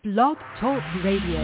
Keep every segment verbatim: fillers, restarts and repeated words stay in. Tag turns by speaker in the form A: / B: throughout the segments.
A: Blog Talk Radio.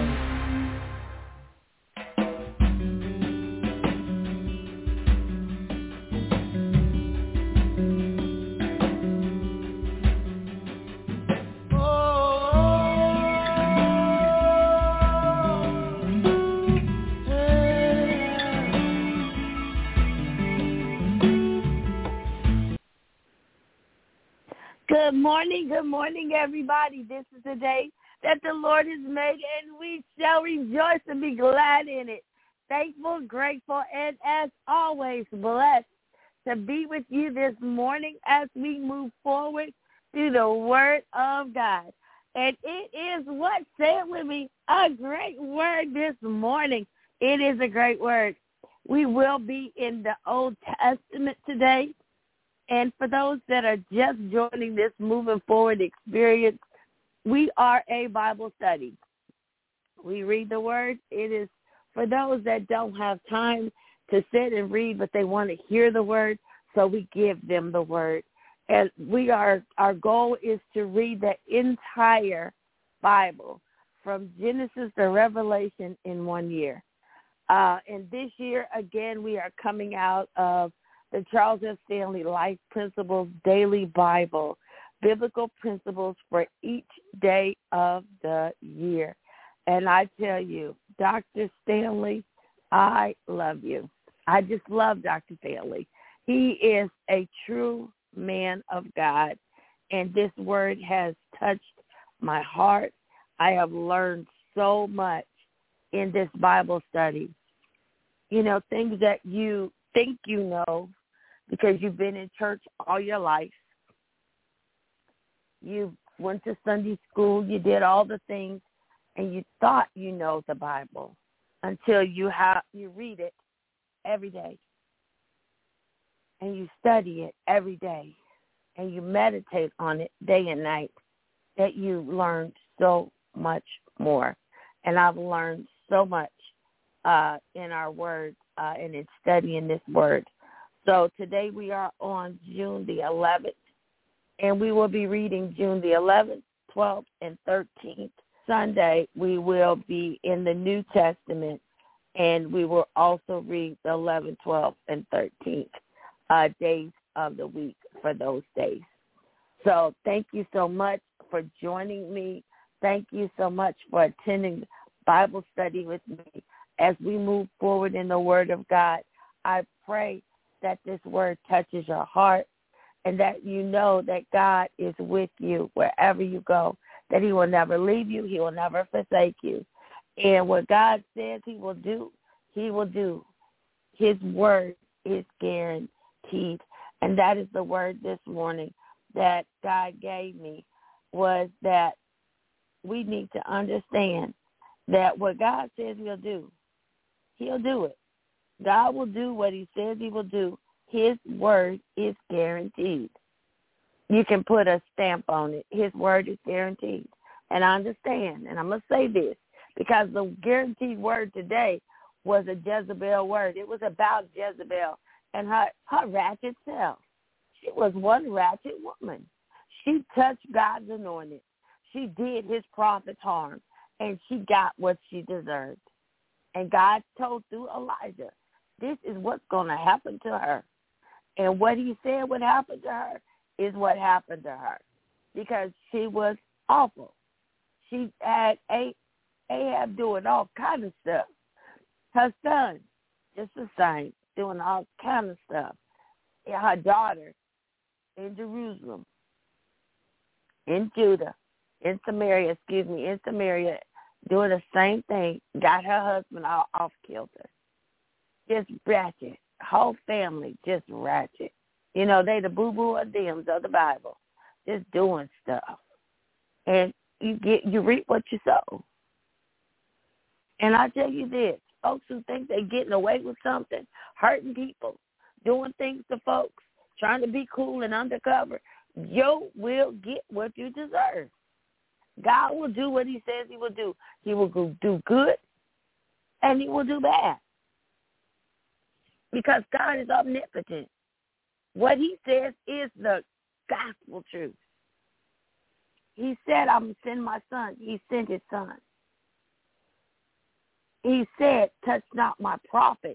B: Good morning, good morning, everybody. This is the day that the Lord has made, and we shall rejoice and be glad in it. Thankful, grateful, and as always, blessed to be with you this morning as we move forward through the Word of God. And it is what, say it with me, a great word this morning. It is a great word. We will be in the Old Testament today. And for those that are just joining this moving forward experience, we are a Bible study. We read the word. It is for those that don't have time to sit and read, but they want to hear the word, so we give them the word. And we are, our goal is to read the entire Bible from Genesis to Revelation in one year. Uh, and this year, again, we are coming out of the Charles F. Stanley Life Principles Daily Bible, Biblical Principles for Each Day of the Year. And I tell you, Doctor Stanley, I love you. I just love Doctor Stanley. He is a true man of God, and this word has touched my heart. I have learned so much in this Bible study. You know, things that you think you know, because you've been in church all your life. You went to Sunday school, you did all the things, and you thought you know the Bible until you have you read it every day. And you study it every day. And you meditate on it day and night, that you learn so much more. And I've learned so much uh, in our word uh, and in studying this word. So today we are on June the eleventh, and we will be reading June the eleventh, twelfth, and thirteenth. Sunday we will be in the New Testament, and we will also read the eleventh, twelfth, and thirteenth uh, days of the week for those days. So thank you so much for joining me. Thank you so much for attending Bible study with me as we move forward in the Word of God. I pray that this word touches your heart, and that you know that God is with you wherever you go, that he will never leave you, he will never forsake you. And what God says he will do, he will do. His word is guaranteed. And that is the word this morning that God gave me, was that we need to understand that what God says he'll do, he'll do it. God will do what he says he will do. His word is guaranteed. You can put a stamp on it. His word is guaranteed. And I understand, and I'm going to say this, because the guaranteed word today was a Jezebel word. It was about Jezebel and her, her ratchet self. She was one ratchet woman. She touched God's anointed. She did his prophets harm, and she got what she deserved. And God told through Elijah, this is what's going to happen to her. And what he said would happen to her is what happened to her, because she was awful. She had Ahab doing all kind of stuff. Her son, just the same, doing all kind of stuff. And her daughter in Jerusalem, in Judah, in Samaria, excuse me, in Samaria, doing the same thing, got her husband all off kilter. Just ratchet. Whole family just ratchet. You know, they the boo-boo adams of the Bible, just doing stuff. And you get you reap what you sow. And I tell you this, folks who think they're getting away with something, hurting people, doing things to folks, trying to be cool and undercover, you will get what you deserve. God will do what he says he will do. He will do good, and he will do bad. Because God is omnipotent. What he says is the gospel truth. He said, I'm going to send my son. He sent his son. He said, touch not my prophets.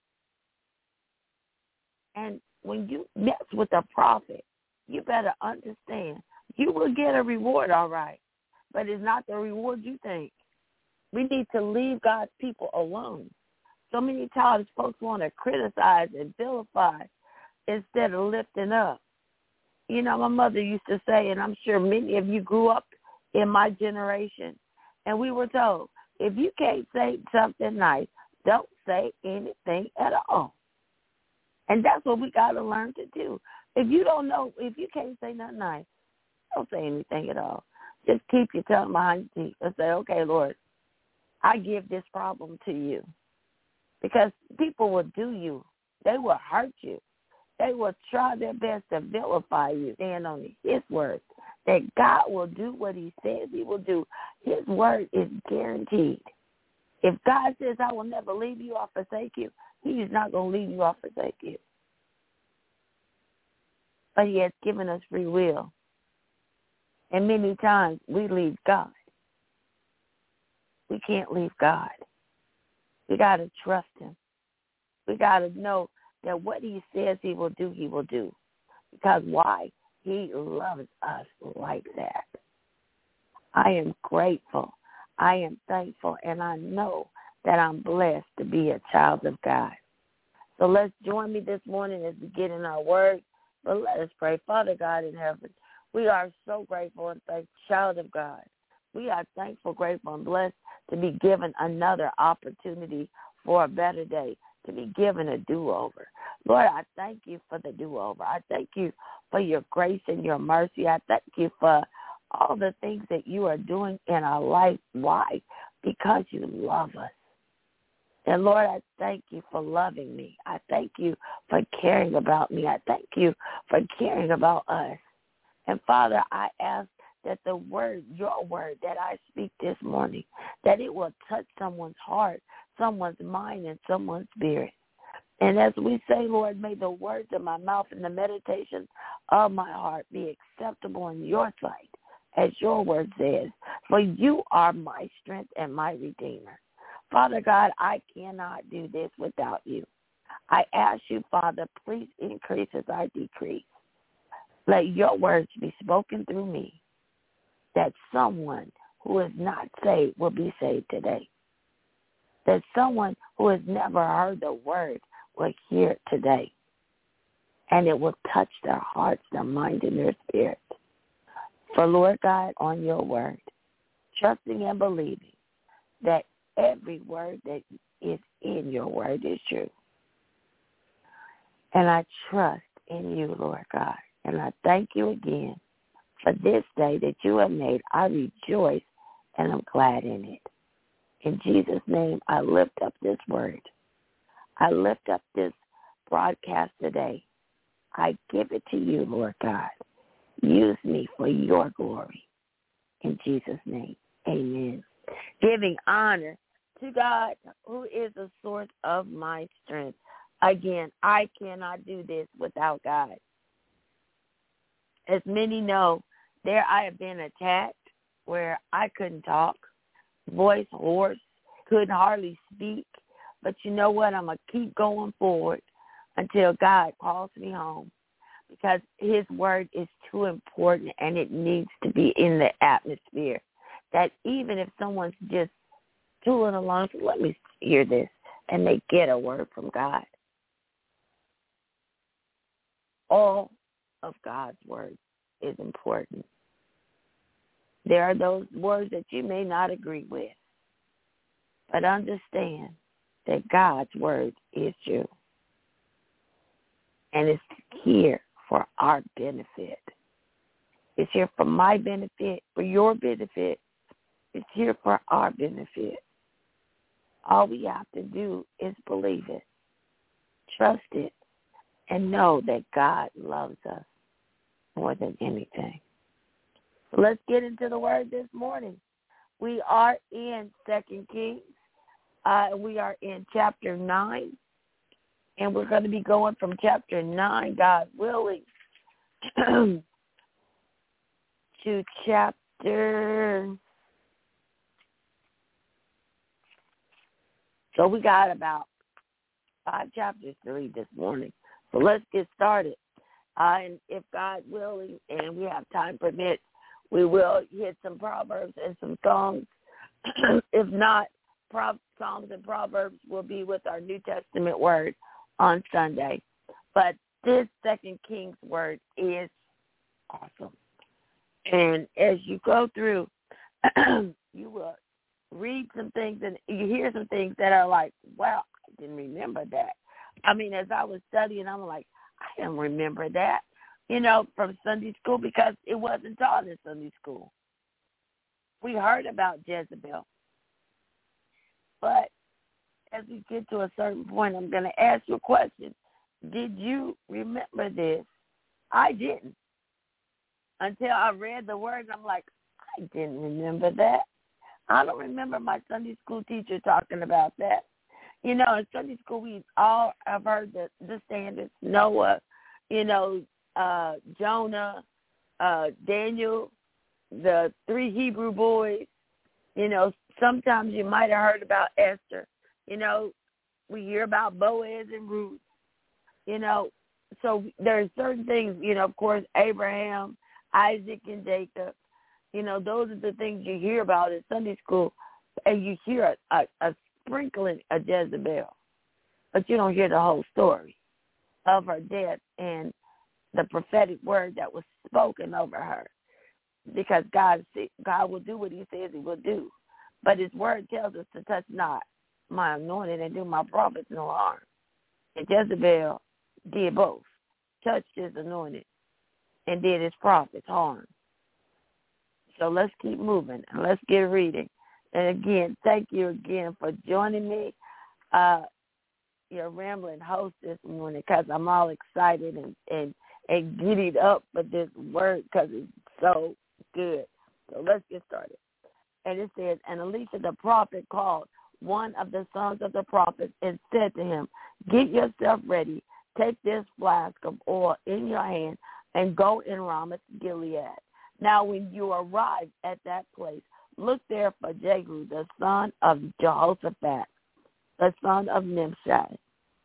B: And when you mess with a prophet, you better understand you will get a reward, all right, but it's not the reward you think. We need to leave God's people alone. So many times folks want to criticize and vilify instead of lifting up. You know, my mother used to say, and I'm sure many of you grew up in my generation, and we were told, if you can't say something nice, don't say anything at all. And that's what we got to learn to do. If you don't know, if you can't say nothing nice, don't say anything at all. Just keep your tongue behind your teeth and say, okay, Lord, I give this problem to you. Because people will do you. They will hurt you. They will try their best to vilify you. Stand on his word that God will do what he says he will do. His word is guaranteed. If God says, I will never leave you or forsake you, he is not going to leave you or forsake you. But he has given us free will. And many times we leave God. We can't leave God. We got to trust him. We got to know that what he says he will do, he will do. Because why? He loves us like that. I am grateful. I am thankful, and I know that I'm blessed to be a child of God. So let's join me this morning as we get in our word. But let us pray. Father God in heaven, we are so grateful and thankful, child of God. We are thankful, grateful, and blessed to be given another opportunity for a better day, to be given a do-over. Lord, I thank you for the do-over. I thank you for your grace and your mercy. I thank you for all the things that you are doing in our life. Why? Because you love us. And Lord, I thank you for loving me. I thank you for caring about me. I thank you for caring about us. And Father, I ask that the word, your word that I speak this morning, that it will touch someone's heart, someone's mind, and someone's spirit. And as we say, Lord, may the words of my mouth and the meditation of my heart be acceptable in your sight, as your word says, for you are my strength and my redeemer. Father God, I cannot do this without you. I ask you, Father, please increase as I decrease. Let your words be spoken through me, that someone who is not saved will be saved today. That someone who has never heard the word will hear it today. And it will touch their hearts, their mind, and their spirit. For Lord God, on your word, trusting and believing that every word that is in your word is true. And I trust in you, Lord God. And I thank you again for this day that you have made. I rejoice and I'm glad in it. In Jesus' name, I lift up this word. I lift up this broadcast today. I give it to you, Lord God. Use me for your glory. In Jesus' name, amen. Giving honor to God, who is the source of my strength. Again, I cannot do this without God. As many know, there I have been attacked where I couldn't talk, voice hoarse, couldn't hardly speak. But you know what? I'm going to keep going forward until God calls me home, because his word is too important and it needs to be in the atmosphere. That even if someone's just tooling along, so let me hear this, and they get a word from God. All of God's word is important. There are those words that you may not agree with, but understand that God's word is true. And it's here for our benefit. It's here for my benefit, for your benefit. It's here for our benefit. All we have to do is believe it, trust it, and know that God loves us more than anything. So let's get into the word this morning. We are in Second Kings. Uh, we are in chapter nine, and we're going to be going from chapter nine, God willing, to chapter chapter. So we got about five chapters to read this morning. So let's get started. Uh, and if God willing and we have time permits, we will hit some Proverbs and some Songs. If not, Pro- Psalms and Proverbs will be with our New Testament word on Sunday. But this Second Kings word is awesome. And as you go through, you will read some things and you hear some things that are like, wow, I didn't remember that. I mean, as I was studying, I'm like, I didn't remember that, you know, from Sunday school because it wasn't taught in Sunday school. We heard about Jezebel. But as we get to a certain point, I'm going to ask you a question. Did you remember this? I didn't. Until I read the words, I'm like, I didn't remember that. I don't remember my Sunday school teacher talking about that. You know, in Sunday school, we all have heard the, the standards, Noah, you know, uh, Jonah, uh, Daniel, the three Hebrew boys. You know, sometimes you might have heard about Esther. You know, we hear about Boaz and Ruth. You know, so there's certain things, you know, of course, Abraham, Isaac, and Jacob. You know, those are the things you hear about in Sunday school, and you hear a, a, a sprinkling of Jezebel, but you don't hear the whole story of her death and the prophetic word that was spoken over her, because God God will do what he says he will do, but his word tells us to touch not my anointed and do my prophets no harm. And Jezebel did both, touched his anointed and did his prophets harm. So let's keep moving and let's get reading. And again, thank you again for joining me, uh, your rambling host this morning, because I'm all excited and, and, and giddied up for this word because it's so good. So let's get started. And it says, and Elisha the prophet called one of the sons of the prophets and said to him, get yourself ready, take this flask of oil in your hand and go in Ramoth Gilead. Now, when you arrive at that place, look there for Jehu, the son of Jehoshaphat, the son of Nimshi,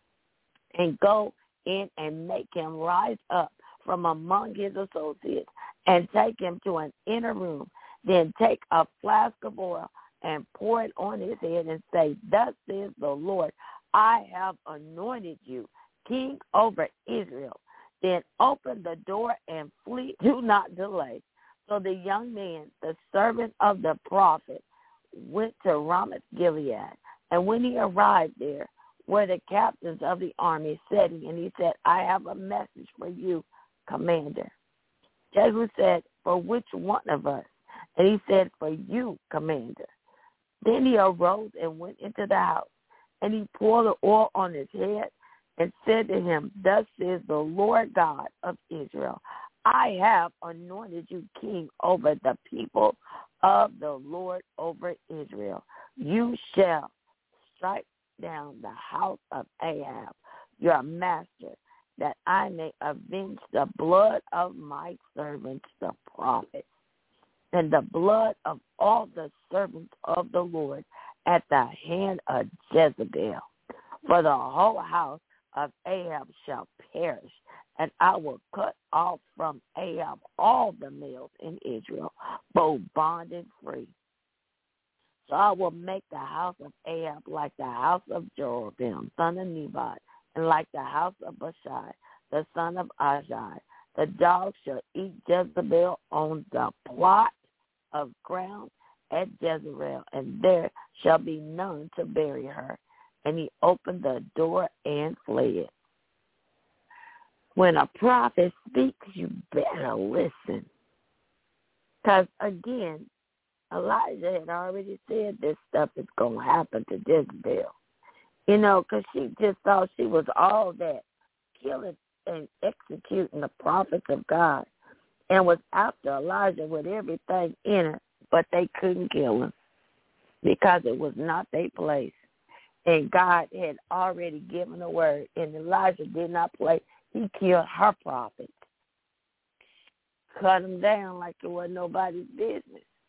B: and go in and make him rise up from among his associates and take him to an inner room. Then take a flask of oil and pour it on his head and say, thus says the Lord, I have anointed you king over Israel. Then open the door and flee. Do not delay. So the young man, the servant of the prophet, went to Ramoth Gilead. And when he arrived there, were the captains of the army sitting, and he said, I have a message for you, commander. Jehu said, for which one of us? And he said, for you, commander. Then he arose and went into the house, and he poured the oil on his head and said to him, thus says the Lord God of Israel, I have anointed you king over the people of the Lord over Israel. You shall strike down the house of Ahab, your master, that I may avenge the blood of my servants, the prophets, and the blood of all the servants of the Lord at the hand of Jezebel. For the whole house of Ahab shall perish, and I will cut off from Ahab all the males in Israel, both bond and free. So I will make the house of Ahab like the house of Jeroboam, son of Nebat, and like the house of Bathsheba, the son of Ahijah. The dogs shall eat Jezebel on the plot of ground at Jezreel, and there shall be none to bury her. And he opened the door and fled. When a prophet speaks, you better listen. Because, again, Elijah had already said this stuff is going to happen to Jezebel. You know, because she just thought she was all that, killing and executing the prophets of God, and was after Elijah with everything in her, but they couldn't kill him because it was not their place. And God had already given a word, and Elijah did not play. He killed her prophets, cut them down like it was nobody's business.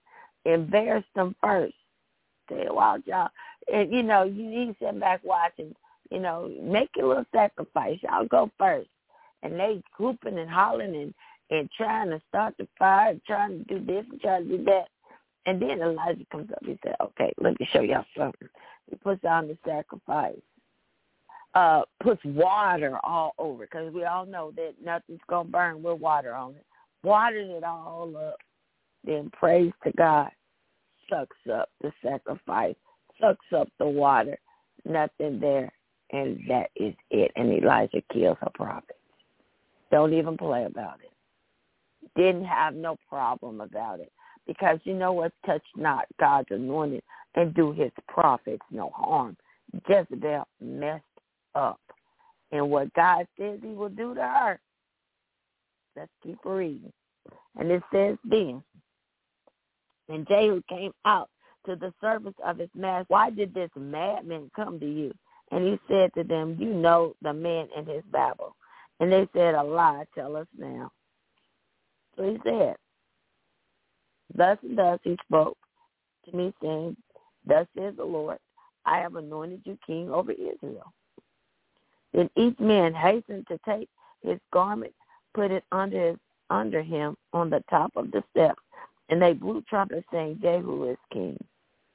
B: embarrass them first. Say, wow, y'all. And, you know, you need to sit back watching, you know, make a little sacrifice. Y'all go first. And they whooping and hollering and, and trying to start the fire, and trying to do this and trying to do that. And then Elijah comes up. He said, okay, let me show y'all something. He puts on the sacrifice. Uh, puts water all over, because we all know that nothing's going to burn with water on it. Waters it all up. Then praise to God. Sucks up the sacrifice. Sucks up the water. Nothing there. And that is it. And Elijah kills a prophet. Don't even play about it. Didn't have no problem about it. Because you know what? Touch not God's anointed and do his prophets no harm. Jezebel messed up. And what God says he will do to her. Let's keep reading. And it says then, and Jehu came out to the service of his master. Why did this madman come to you? And he said to them, you know the man and his babble. And they said, a lie, tell us now. So he said, thus and thus he spoke to me, saying, thus says the Lord, I have anointed you king over Israel. Then each man hastened to take his garment, put it under his, under him on the top of the steps, and they blew trumpets, saying, Jehu is king.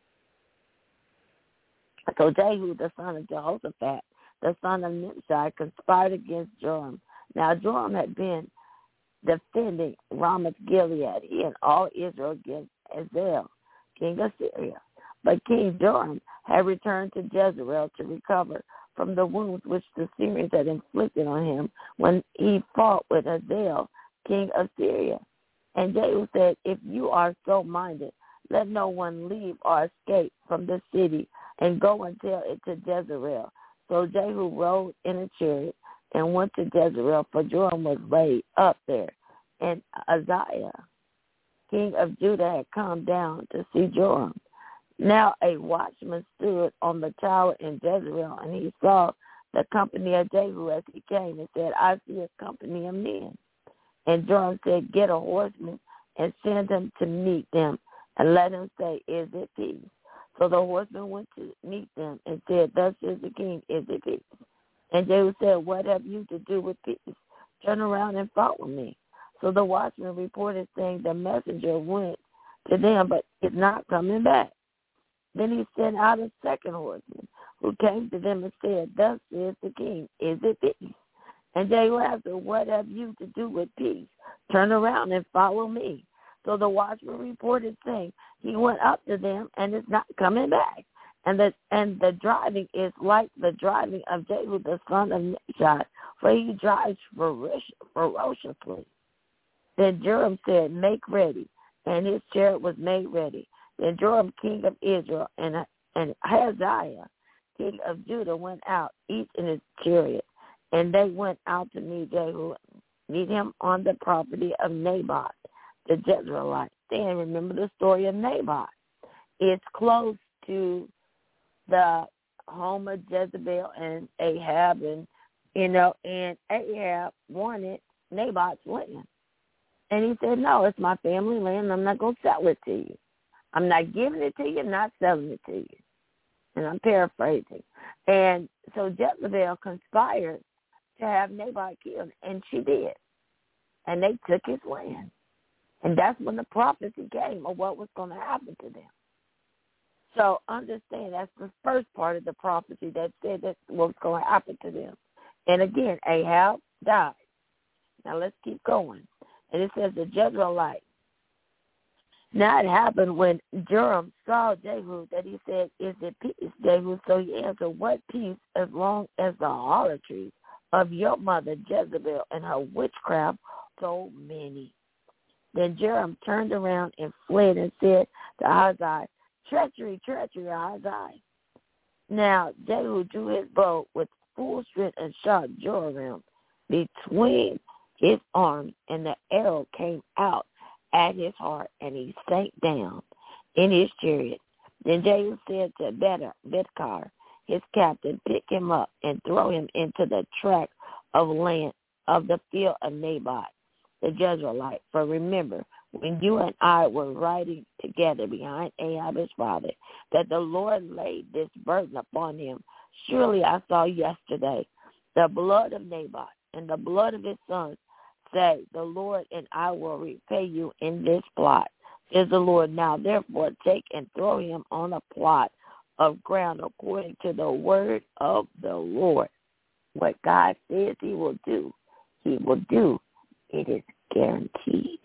B: So Jehu, the son of Jehoshaphat, the son of Nimshi, conspired against Joram. Now Joram had been defending Ramoth Gilead, he and all Israel against Hazael, king of Syria. But King Joram had returned to Jezreel to recover from the wounds which the Syrians had inflicted on him when he fought with Hazael, king of Syria. And Jehu said, if you are so minded, let no one leave or escape from the city, and go and tell it to Jezreel. So Jehu rode in a chariot and went to Jezreel, for Joram was laid up there. And Uzziah, king of Judah, had come down to see Joram. Now a watchman stood on the tower in Jezreel, and he saw the company of Jehu as he came, and said, I see a company of men. And Joram said, get a horseman and send him to meet them, and let him say, is it peace? So the horseman went to meet them and said, thus is the king, is it peace? And Jehu said, what have you to do with peace? Turn around and follow me. So the watchman reported, saying, the messenger went to them, but is not coming back. Then he sent out a second horseman, who came to them and said, thus is the king, is it peace? And Jehu answered, what have you to do with peace? Turn around and follow me. So the watchman reported, saying, he went up to them and is not coming back. And the and the driving is like the driving of Jehu, the son of Nimshi, for he drives ferociously. Then Joram said, make ready. And his chariot was made ready. Then Joram, king of Israel, and, and Hazael, king of Judah, went out, each in his chariot. And they went out to meet Jehu, meet him on the property of Naboth, the Jezreelite. Then remember the story of Naboth. It's close to the home of Jezebel and Ahab, and you know, and Ahab wanted Naboth's land. And he said, no, it's my family land. I'm not going to sell it to you. I'm not giving it to you, I'm not selling it to you. And I'm paraphrasing. And so Jezebel conspired to have Naboth killed, and she did. And they took his land. And that's when the prophecy came of what was going to happen to them. So understand, that's the first part of the prophecy that said that's what was going to happen to them. And again, Ahab died. Now let's keep going. And it says the Jezreelite. Now it happened when Joram saw Jehu that he said, is it peace, Jehu? So he answered, what peace, as long as the harlotries of your mother Jezebel and her witchcraft so many. Then Joram turned around and fled and said to Ahaziah, treachery, treachery, Ahaziah. Now Jehu drew his bow with full strength and shot Joram between his arms, and the arrow came out at his heart, and he sank down in his chariot. Then Jehu said to Bidkar, his captain, pick him up and throw him into the tract of land of the field of Naboth, the Jezreelite. For remember, when you and I were riding together behind Ahab his father, that the Lord laid this burden upon him. Surely I saw yesterday the blood of Naboth and the blood of his sons. Say, the Lord and I will repay you in this plot, says the Lord. Now therefore take and throw him on a plot of ground according to the word of the Lord. What God says he will do, he will do. It is guaranteed.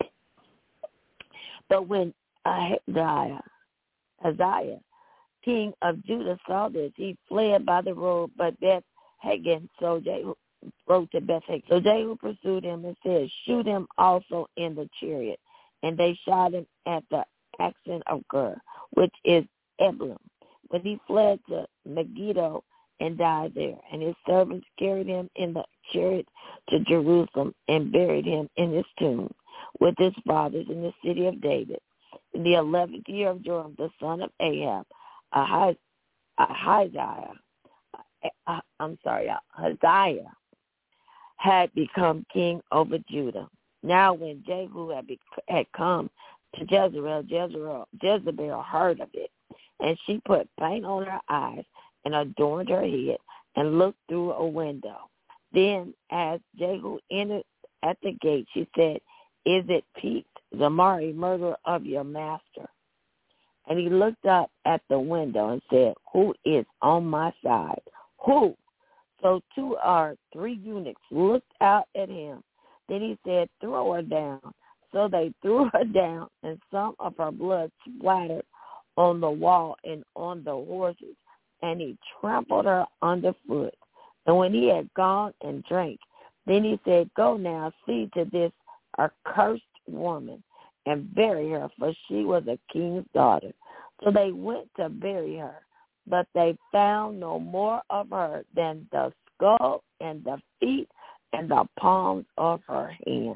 B: But when Ahaziah, Ahaziah, king of Judah, saw this, he fled by the road, but Beth-Hagen, so Jehu rode to Beth-Hagen. So Jehu pursued him and said, shoot him also in the chariot. And they shot him at the accent of Gur, which is Eblim. But he fled to Megiddo and died there. And his servants carried him in the chariot to Jerusalem and buried him in his tomb with his fathers in the city of David. In the eleventh year of Joram, the son of Ahab, Ahiz, Ahiziah, uh, I'm sorry, Ahaziah had become king over Judah. Now when Jehu had, be, had come to Jezreel, Jezreel, Jezebel heard of it, and she put paint on her eyes and adorned her head and looked through a window. Then as Jehu entered at the gate, she said, is it Pete, Zamari, murderer of your master? And he looked up at the window and said, who is on my side? Who? So two or three eunuchs looked out at him. Then he said, throw her down. So they threw her down, and some of her blood splattered on the wall and on the horses, and he trampled her underfoot. And when he had gone and drank, then he said, go now, see to this accursed woman, and bury her, for she was a king's daughter. So they went to bury her, but they found no more of her than the skull and the feet and the palms of her hands.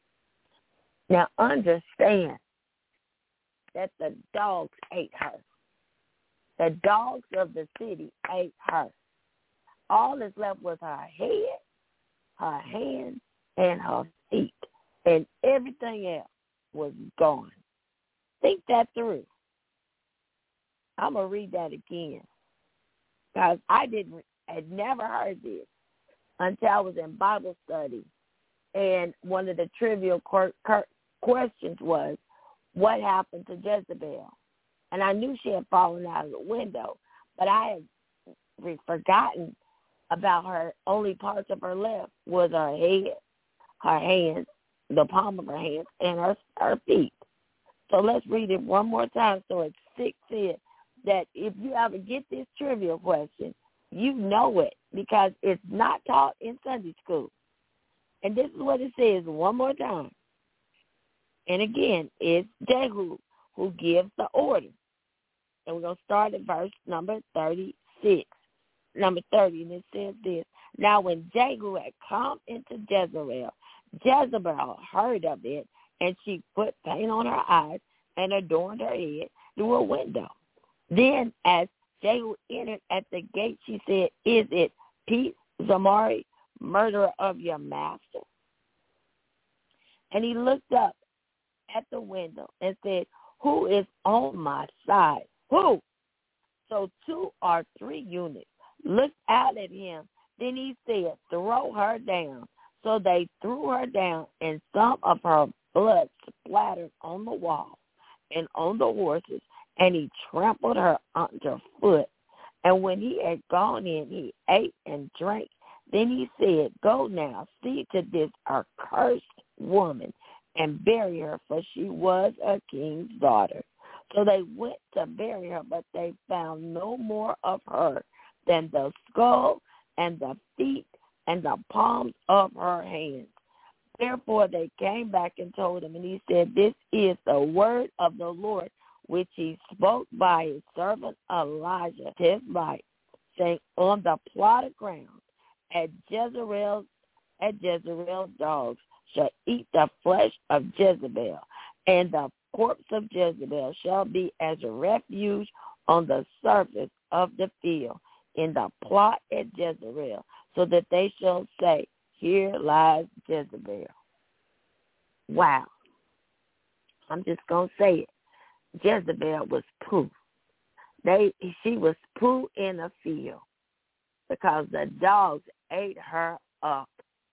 B: Now understand that the dogs ate her. The dogs of the city ate her. All that's left was her head, her hands, and her feet. And everything else was gone. Think that through. I'm going to read that again. Because I didn't, had never heard this until I was in Bible study. And one of the trivial questions was, what happened to Jezebel? And I knew she had fallen out of the window, but I had forgotten about her. Only parts of her left was her head, her hands, the palm of her hands, and her, her feet. So let's read it one more time so it sinks in that if you ever get this trivial question, you know it because it's not taught in Sunday school. And this is what it says one more time. And again, it's Jehu who gives the order. And we're going to start at verse number thirty-six, number thirty, and it says this. Now when Jehu had come into Jezreel, Jezebel heard of it, and she put paint on her eyes and adorned her head through a window. Then as Jehu entered at the gate, she said, is it Pete, Zamari, murderer of your master? And he looked up at the window and said, who is on my side? Who? So two or three eunuchs looked out at him. Then he said, throw her down. So they threw her down, and some of her blood splattered on the wall and on the horses, and he trampled her underfoot. And when he had gone in, he ate and drank. Then he said, go now, see to this accursed woman, and bury her, for she was a king's daughter. So they went to bury her, but they found no more of her than the skull and the feet and the palms of her hands. Therefore they came back and told him, and he said, this is the word of the Lord, which he spoke by his servant Elijah, his light, saying, on the plot of ground at Jezreel, at Jezreel dogs shall eat the flesh of Jezebel, and the corpse of Jezebel shall be as a refuge on the surface of the field in the plot at Jezreel, so that they shall say, here lies Jezebel. Wow. I'm just going to say it. Jezebel was poo. They, she was poo in a field because the dogs ate her up.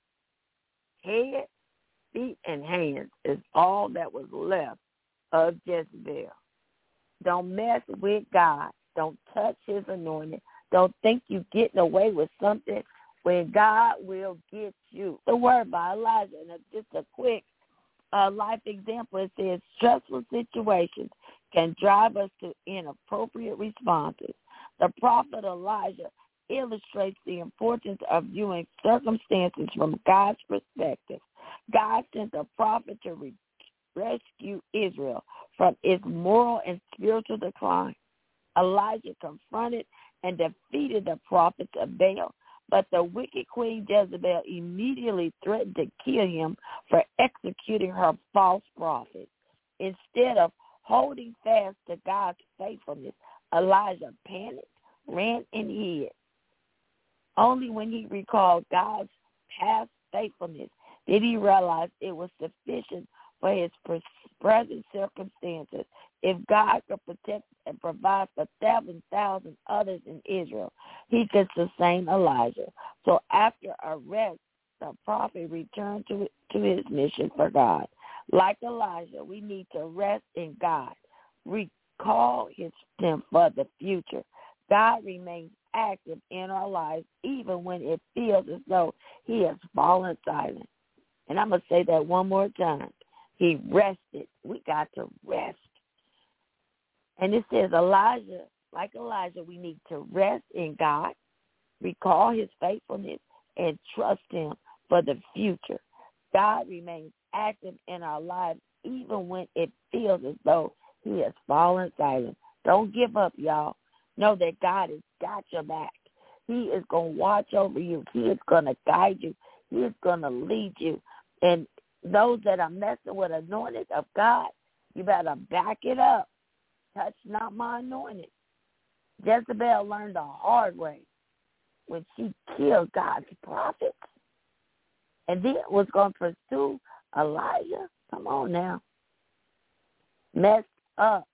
B: Head, feet, and hands is all that was left of Jezebel. Don't mess with God. Don't touch his anointing. Don't think you're getting away with something when God will get you. The word by Elijah, and just a quick uh, life example, it says stressful situations can drive us to inappropriate responses. The prophet Elijah illustrates the importance of viewing circumstances from God's perspective. God sent a prophet to re- rescue Israel from its moral and spiritual decline. Elijah confronted and defeated the prophets of Baal, but the wicked queen Jezebel immediately threatened to kill him for executing her false prophets. Instead of holding fast to God's faithfulness, Elijah panicked, ran, and hid. Only when he recalled God's past faithfulness did he realize it was sufficient for his present circumstances. If God could protect and provide for seven thousand others in Israel, he could sustain Elijah. So after a rest, the prophet returned to, to his mission for God. Like Elijah, we need to rest in God. Recall his strength for the future. God remains active in our lives even when it feels as though he has fallen silent. And I'm going to say that one more time. He rested. We got to rest. And it says Elijah, like Elijah, we need to rest in God, recall his faithfulness, and trust him for the future. God remains active in our lives even when it feels as though he has fallen silent. Don't give up, y'all. Know that God has got your back. He is going to watch over you. He is going to guide you. He is going to lead you. And those that are messing with anointed of God, you better back it up. Touch not my anointed. Jezebel learned the hard way when she killed God's prophets and then was going to pursue Elijah. Come on now. Messed up.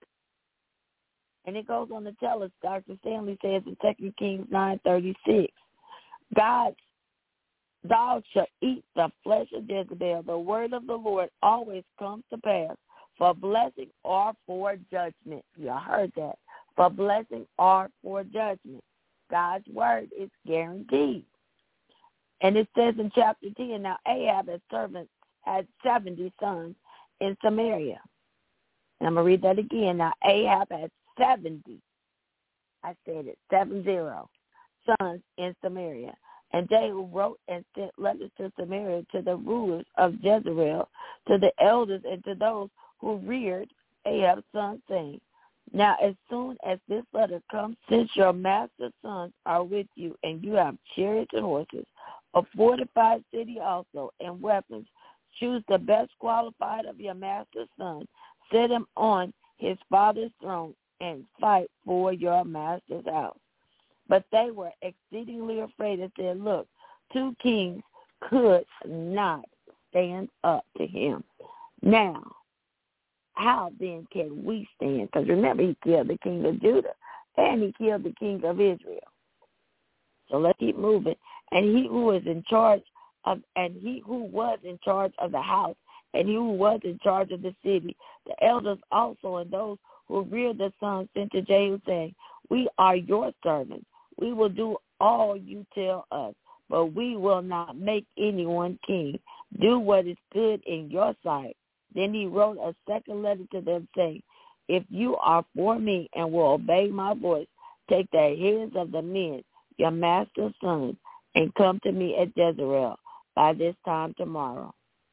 B: And it goes on to tell us, Doctor Stanley says in Second Kings nine thirty-six, God's dogs shall eat the flesh of Jezebel. The word of the Lord always comes to pass for blessing or for judgment. You heard that. For blessing or for judgment. God's word is guaranteed. And it says in chapter ten, now Ahab, his servant, had seventy sons in Samaria. And I'm going to read that again. Now Ahab had seventy, I said it, seven zero, sons in Samaria. And Jehu wrote and sent letters to Samaria to the rulers of Jezreel, to the elders, and to those who reared Ahab's son, saying, now as soon as this letter comes, since your master's sons are with you, and you have chariots and horses, a fortified city also, and weapons, choose the best qualified of your master's sons, set him on his father's throne, and fight for your master's house. But they were exceedingly afraid and said, look, two kings could not stand up to him. Now, how then can we stand? Because remember, he killed the king of Judah, and he killed the king of Israel. So let's keep moving. And he who was in charge of, and he who was in charge of the house, and he who was in charge of the city, the elders also, and those who reared the sons, sent to Jehu, saying, we are your servants. We will do all you tell us, but we will not make anyone king. Do what is good in your sight. Then he wrote a second letter to them, saying, if you are for me and will obey my voice, take the heads of the men, your master's sons, and come to me at Jezreel by this time tomorrow.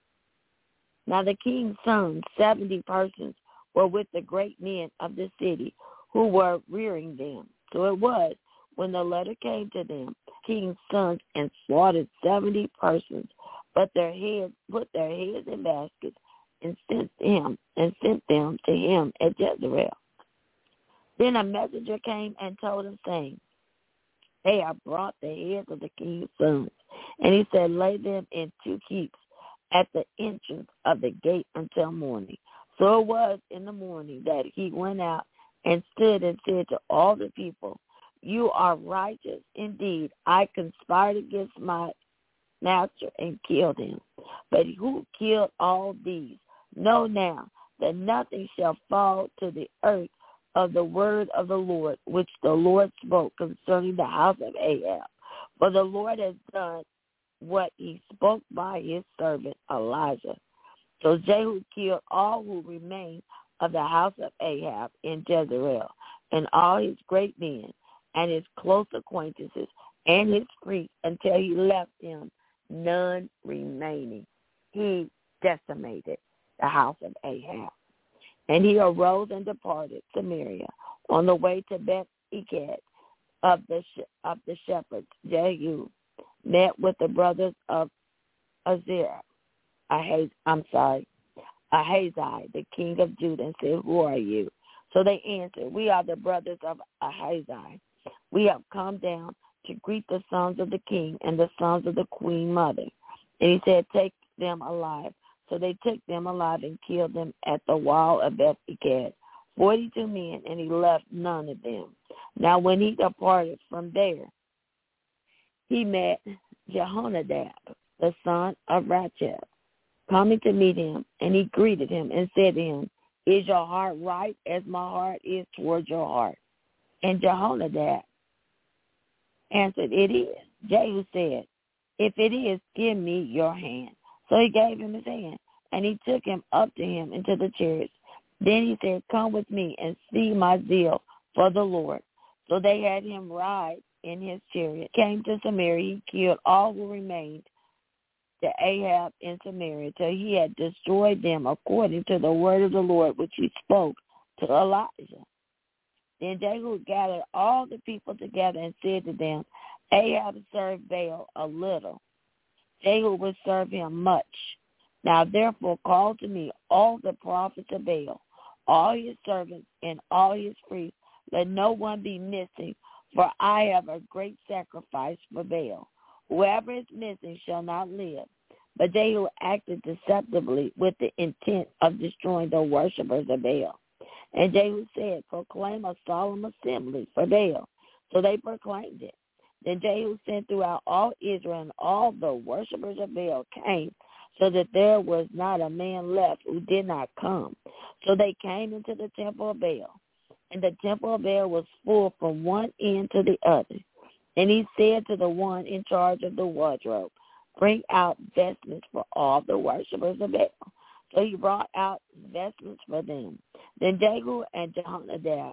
B: Now the king's sons, seventy persons, were with the great men of the city who were rearing them. So it was, when the letter came to them, king's sons, and slaughtered seventy persons, but their heads put their heads in baskets and sent him and sent them to him at Jezreel. Then a messenger came and told him, saying, they have brought the heads of the king's sons. And he said, lay them in two heaps at the entrance of the gate until morning. So it was in the morning that he went out and stood and said to all the people, you are righteous indeed. I conspired against my master and killed him. But who killed all these? Know now that nothing shall fall to the earth of the word of the Lord, which the Lord spoke concerning the house of Ahab. For the Lord has done what he spoke by his servant Elijah. So Jehu killed all who remained of the house of Ahab in Jezreel, and all his great men, and his close acquaintances, and his priests, until he left them none remaining. He decimated the house of Ahab. And he arose and departed Samaria on the way to Beth-Eked of the of the shepherds. Jehu met with the brothers of Azir, Ahaz, I'm sorry, Ahazi, the king of Judah, and said, who are you? So they answered, we are the brothers of Ahazi. We have come down to greet the sons of the king and the sons of the queen mother. And he said, take them alive. So they took them alive and killed them at the wall of Beth-Eked, forty-two men, and he left none of them. Now when he departed from there, he met Jehonadab, the son of Rachel, coming to meet him, and he greeted him and said to him, is your heart right as my heart is toward your heart? And Jehonadab answered, it is. Jehu said, if it is, give me your hand. So he gave him his hand, and he took him up to him into the chariots. Then he said, come with me and see my zeal for the Lord. So they had him ride in his chariot. Came to Samaria, he killed all who remained to Ahab in Samaria, till he had destroyed them according to the word of the Lord which he spoke to Elijah. Then Jehu gathered all the people together and said to them, Ahab served Baal a little. Jehu would serve him much. Now therefore call to me all the prophets of Baal, all his servants and all his priests. Let no one be missing, for I have a great sacrifice for Baal. Whoever is missing shall not live. But Jehu acted deceptively with the intent of destroying the worshippers of Baal. And Jehu said, proclaim a solemn assembly for Baal. So they proclaimed it. Then Jehu sent throughout all Israel, and all the worshippers of Baal came, so that there was not a man left who did not come. So they came into the temple of Baal, and the temple of Baal was full from one end to the other. And he said to the one in charge of the wardrobe, bring out vestments for all the worshippers of Baal. So he brought out vestments for them. Then Jehu and Jehonadab,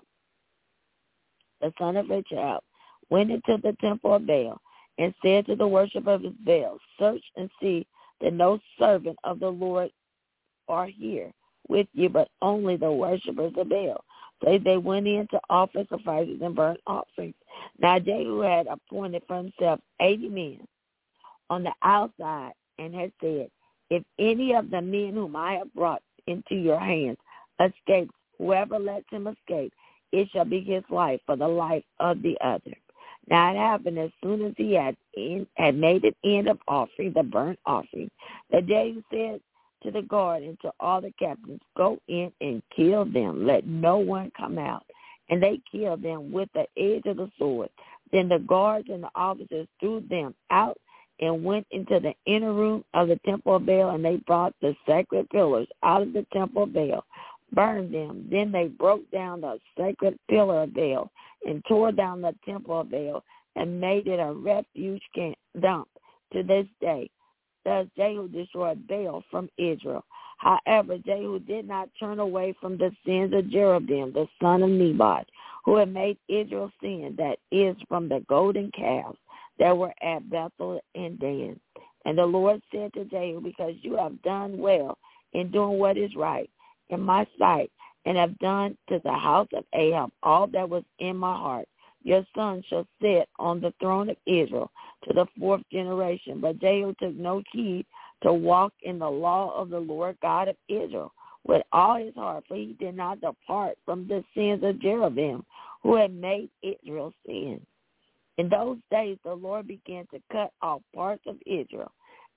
B: the son of Rachel, went into the temple of Baal and said to the worshippers of Baal, search and see that no servant of the Lord are here with you, but only the worshippers of Baal. So they went in to offer sacrifices and burnt offerings. Now Jehu had appointed for himself eighty men on the outside, and had said, if any of the men whom I have brought into your hands escapes, whoever lets him escape, it shall be his life for the life of the other. Now it happened as soon as he had in, had made an end of offering the burnt offering, that Jehu said to the guard and to all the captains, go in and kill them. Let no one come out. And they killed them with the edge of the sword. Then the guards and the officers threw them out and went into the inner room of the temple of Baal, and they brought the sacred pillars out of the temple of Baal, burned them. Then they broke down the sacred pillar of Baal and tore down the temple of Baal and made it a refuge camp dump to this day. Thus Jehu destroyed Baal from Israel. However, Jehu did not turn away from the sins of Jeroboam, the son of Nebat, who had made Israel sin, that is, from the golden calves that were at Bethel and Dan. And the Lord said to Jehu, because you have done well in doing what is right in my sight, and have done to the house of Ahab all that was in my heart, your son shall sit on the throne of Israel to the fourth generation. But Jehu took no heed to walk in the law of the Lord God of Israel with all his heart, for he did not depart from the sins of Jeroboam, who had made Israel sin. In those days the Lord began to cut off parts of Israel,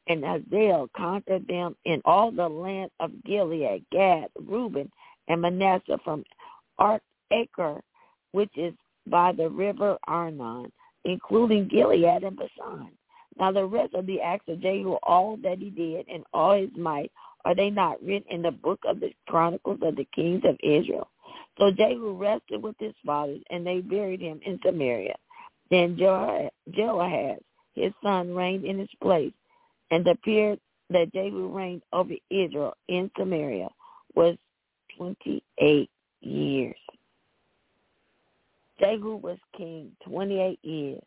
B: And Hazael conquered them in all the land of Gilead, Gad, Reuben, and Manasseh, from Acre, which is by the river Arnon, including Gilead and Bashan. Now the rest of the acts of Jehu, all that he did, and all his might, are they not written in the book of the Chronicles of the kings of Israel? So Jehu rested with his fathers, and they buried him in Samaria. Then Jehoahaz, his son, reigned in his place, and the period that Jehu reigned over Israel in Samaria was twenty-eight years. Jehu was king twenty-eight years.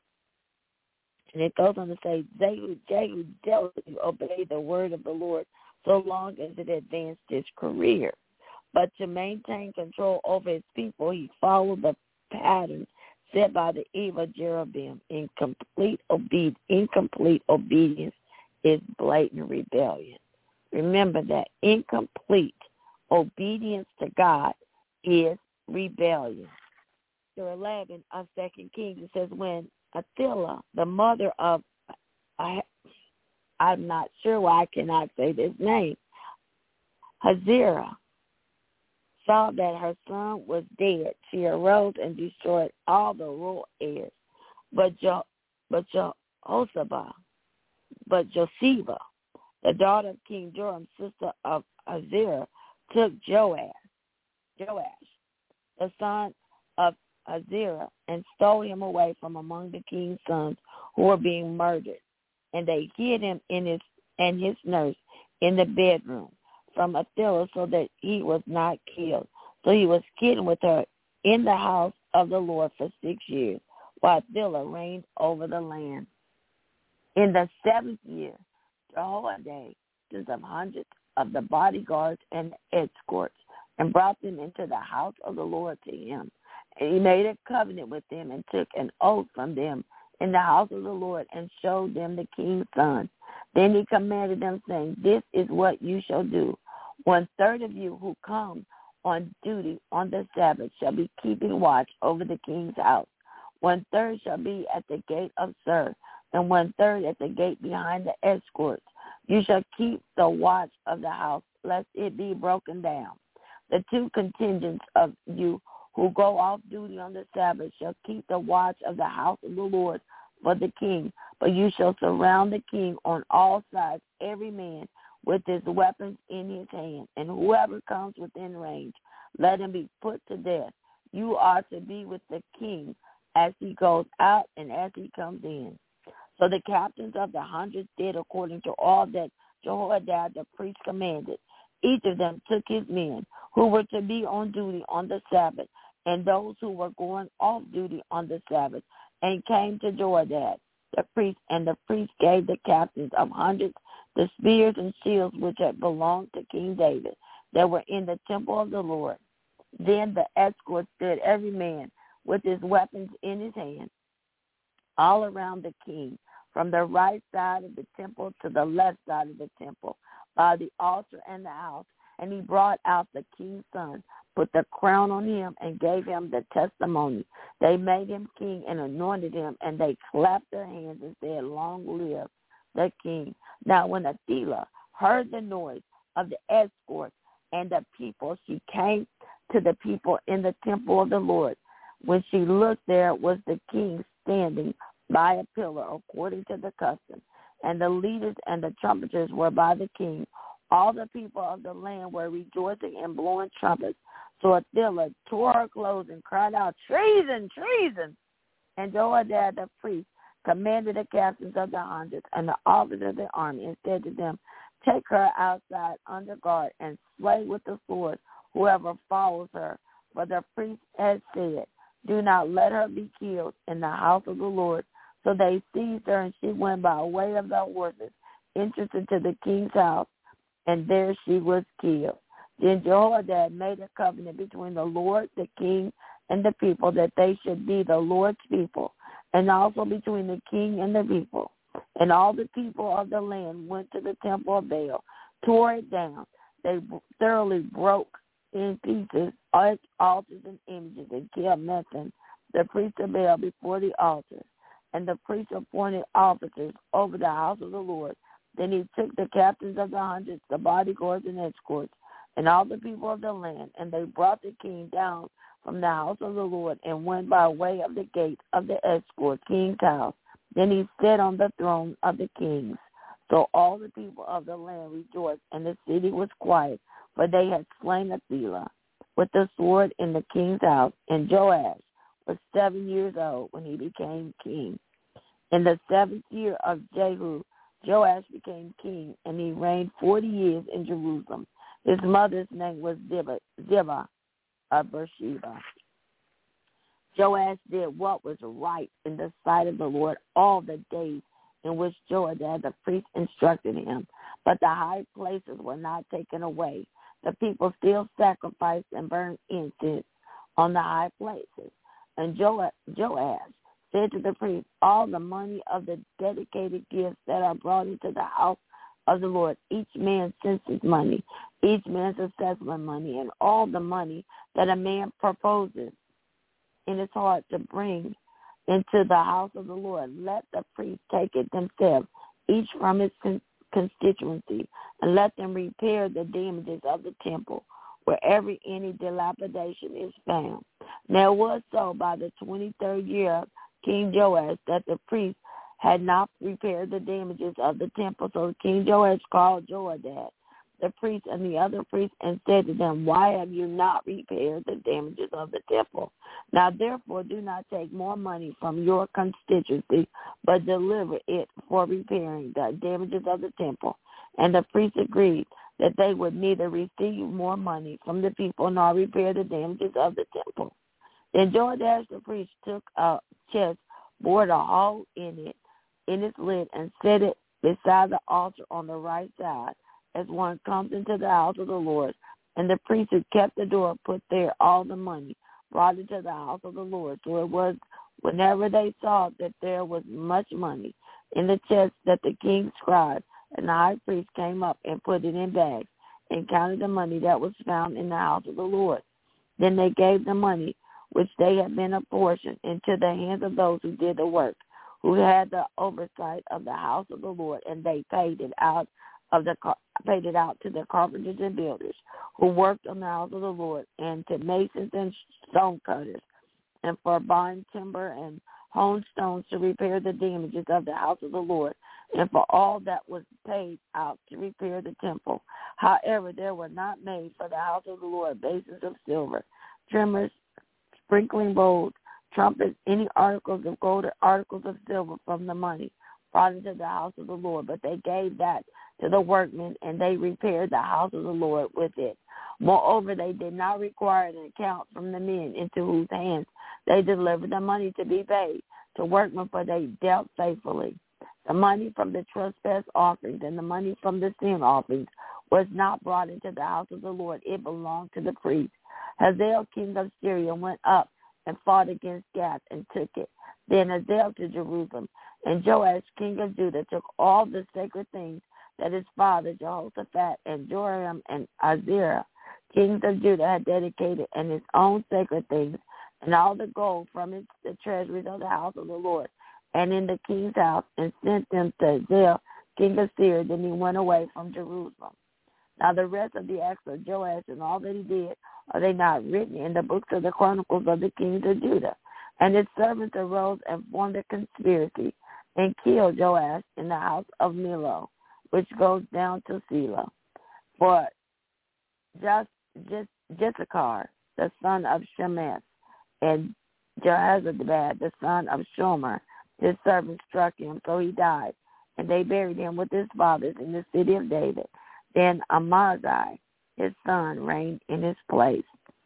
B: And it goes on to say, Jehu, Jehu diligently obeyed the word of the Lord so long as it advanced his career. But to maintain control over his people, he followed the pattern set by the evil Jeroboam. Incomplete, obe- incomplete obedience is blatant rebellion. Remember that incomplete obedience to God is rebellion. Chapter eleven of Second Kings, it says, when Athaliah, the mother of, I, I'm not sure why I cannot say this name, Hazira, saw that her son was dead, she arose and destroyed all the royal heirs. But jo, but Jehoshaphat, but Josheba, the daughter of King Joram, sister of Hazira, took Joash, Joash, the son of Hazira, and stole him away from among the king's sons who were being murdered. And they hid him in his and his nurse in the bedroom from Athaliah, so that he was not killed. So he was hidden with her in the house of the Lord for six years, while Athaliah reigned over the land. In the seventh year, Jehoiada sent some hundreds of the bodyguards and escorts, and brought them into the house of the Lord to him. And he made a covenant with them, and took an oath from them in the house of the Lord, and showed them the king's son. Then he commanded them, saying, this is what you shall do. One third of you who come on duty on the Sabbath shall be keeping watch over the king's house. One third shall be at the gate of Sur, and one third at the gate behind the escorts. You shall keep the watch of the house, lest it be broken down. The two contingents of you who go off duty on the Sabbath shall keep the watch of the house of the Lord for the king. But you shall surround the king on all sides, every man with his weapons in his hand. And whoever comes within range, let him be put to death. You are to be with the king as he goes out and as he comes in. So the captains of the hundreds did according to all that Jehoiada the priest commanded. Each of them took his men who were to be on duty on the Sabbath, and those who were going off duty on the Sabbath, and came to Jehoiada the priest, and the priest gave the captains of hundreds the spears and shields which had belonged to King David, that were in the temple of the Lord. Then the escorts stood every man with his weapons in his hand, all around the king, from the right side of the temple to the left side of the temple, by the altar and the house. And he brought out the king's son, put the crown on him, and gave him the testimony. They made him king and anointed him, and they clapped their hands and said, long live the king. Now when Athaliah heard the noise of the escorts and the people, she came to the people in the temple of the Lord. When she looked, there was the king standing by a pillar according to the custom, and the leaders and the trumpeters were by the king. All the people of the land were rejoicing and blowing trumpets. So Athaliah tore her clothes and cried out, treason, treason. And Jehoiada the priest commanded the captains of the hundreds and the officers of the army, and said to them, take her outside under guard, and slay with the sword whoever follows her. For the priest has said, do not let her be killed in the house of the Lord. So they seized her, and she went by way of the horses, entered into the king's house, and there she was killed. Then Jehoiada made a covenant between the Lord, the king, and the people, that they should be the Lord's people, and also between the king and the people. And all the people of the land went to the temple of Baal, tore it down. They thoroughly broke in pieces its altars and images, and killed Nathan, the priest of Baal, before the altar. And the priest appointed officers over the house of the Lord, Then he took the captains of the hundreds, the bodyguards and escorts, and all the people of the land, and they brought the king down from the house of the Lord and went by way of the gate of the escort, king's house. Then he sat on the throne of the kings. So all the people of the land rejoiced, and the city was quiet, for they had slain Athaliah with the sword in the king's house. And Joash was seven years old when he became king. In the seventh year of Jehu, Joash became king, and he reigned forty years in Jerusalem. His mother's name was Ziba, Ziba of Beersheba. Joash did what was right in the sight of the Lord all the days in which Joadad the priest instructed him, but the high places were not taken away. The people still sacrificed and burned incense on the high places. And Joash said to the priest, all the money of the dedicated gifts that are brought into the house of the Lord, each man sends his money, each man's assessment money, and all the money that a man proposes in his heart to bring into the house of the Lord, let the priests take it themselves, each from his con- constituency, and let them repair the damages of the temple, wherever any dilapidation is found. Now it was so by the twenty-third year of King Joash that the priests had not repaired the damages of the temple. So King Joash called Joadad, the priest, and the other priests, and said to them, why have you not repaired the damages of the temple? Now therefore do not take more money from your constituency, but deliver it for repairing the damages of the temple. And the priests agreed that they would neither receive more money from the people nor repair the damages of the temple. Then Joash the priest took a chest, bored a hole in it, in its lid, and set it beside the altar on the right side, as one comes into the house of the Lord. And the priest who kept the door put there all the money brought into the house of the Lord. So it was whenever they saw that there was much money in the chest that the king's scribe and the high priest came up and put it in bags and counted the money that was found in the house of the Lord. Then they gave the money which they had been apportioned into the hands of those who did the work, who had the oversight of the house of the Lord, and they paid it out of the paid it out to the carpenters and builders who worked on the house of the Lord, and to masons and stone cutters, and for buying timber and hewn stones to repair the damages of the house of the Lord, and for all that was paid out to repair the temple. However, there were not made for the house of the Lord basins of silver, trimmers, sprinkling bowls, trumpets, any articles of gold or articles of silver from the money brought into the house of the Lord. But they gave that to the workmen, and they repaired the house of the Lord with it. Moreover, they did not require an account from the men into whose hands they delivered the money to be paid to workmen, for they dealt faithfully. The money from the trespass offerings and the money from the sin offerings was not brought into the house of the Lord. It belonged to the priest. Hazael, king of Syria, went up and fought against Gath and took it. Then Hazael to Jerusalem. And Joash, king of Judah, took all the sacred things that his father Jehoshaphat and Joram and Azariah, kings of Judah, had dedicated, and his own sacred things, and all the gold from his, the treasuries of the house of the Lord, and in the king's house, and sent them to Hazael, king of Syria. Then he went away from Jerusalem. Now the rest of the acts of Joash and all that he did, are they not written in the books of the chronicles of the kings of Judah? And his servants arose and formed a conspiracy and killed Joash in the house of Millo, which goes down to Selah. For just, just Jessachar, the son of Shemeth, and Jehozabad, the son of Shomer, his servant, struck him, so he died. And they buried him with his fathers in the city of David. Then Amaziah, his son, reigned in his place.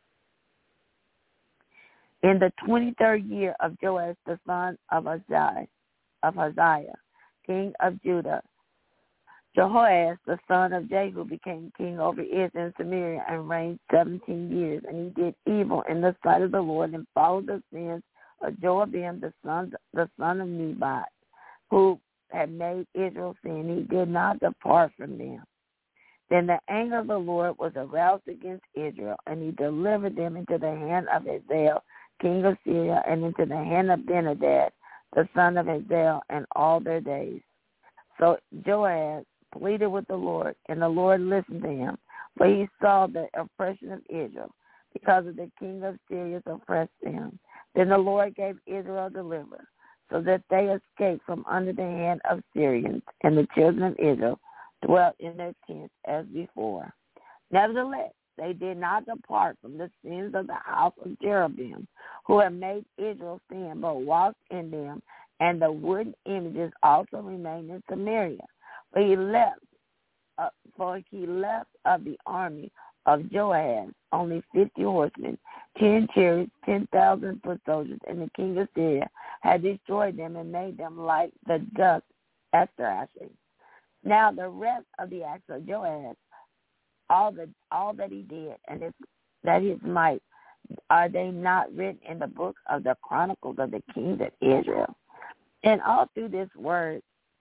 B: In the twenty-third year of Joash, the son of Uzziah, of Uzziah, king of Judah, Jehoash, the son of Jehu, became king over Israel and Samaria, and reigned seventeen years. And he did evil in the sight of the Lord, and followed the sins of Jeroboam, the son, the son of Nebat, who had made Israel sin. He did not depart from them. Then the anger of the Lord was aroused against Israel, and he delivered them into the hand of Hazael, king of Syria, and into the hand of Ben-Hadad, the son of Hazael, and all their days. So Joash pleaded with the Lord, and the Lord listened to him, for he saw the oppression of Israel, because of the king of Syria oppressed them. Then the Lord gave Israel deliverance, so that they escaped from under the hand of Syrians, and the children of Israel dwelt in their tents as before. Nevertheless, they did not depart from the sins of the house of Jeroboam, who had made Israel sin, but walked in them, and the wooden images also remained in Samaria. For he left, uh, for he left of the army of Joash only fifty horsemen, ten chariots, ten thousand foot soldiers, and the king of Syria had destroyed them and made them like the dust at thrashing. Now the rest of the acts of Joash, all the all that he did, and his, that his might, are they not written in the book of the Chronicles of the kings of Israel? And all through this word,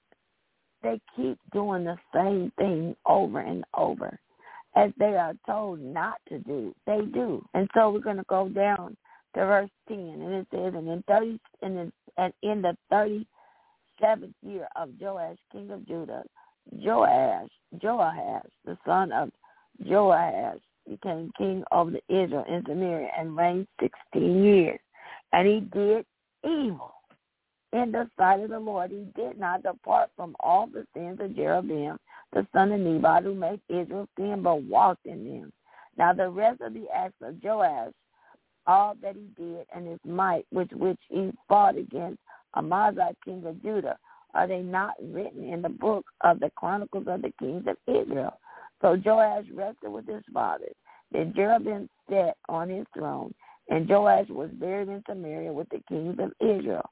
B: they keep doing the same thing over and over. As they are told not to do, they do. And so we're going to go down to verse ten, and it says, and in thirty, and in, and in the thirty-seventh year of Joash, king of Judah, Joash, Joash, the son of Joash, became king over the Israel in Samaria and reigned sixteen years. And he did evil in the sight of the Lord. He did not depart from all the sins of Jeroboam, the son of Nebat, who made Israel sin, but walked in them. Now the rest of the acts of Joash, all that he did, and his might, which which he fought against Amaziah, king of Judah, are they not written in the book of the Chronicles of the kings of Israel? So Joash rested with his fathers. Then Jeroboam sat on his throne, and Joash was buried in Samaria with the kings of Israel.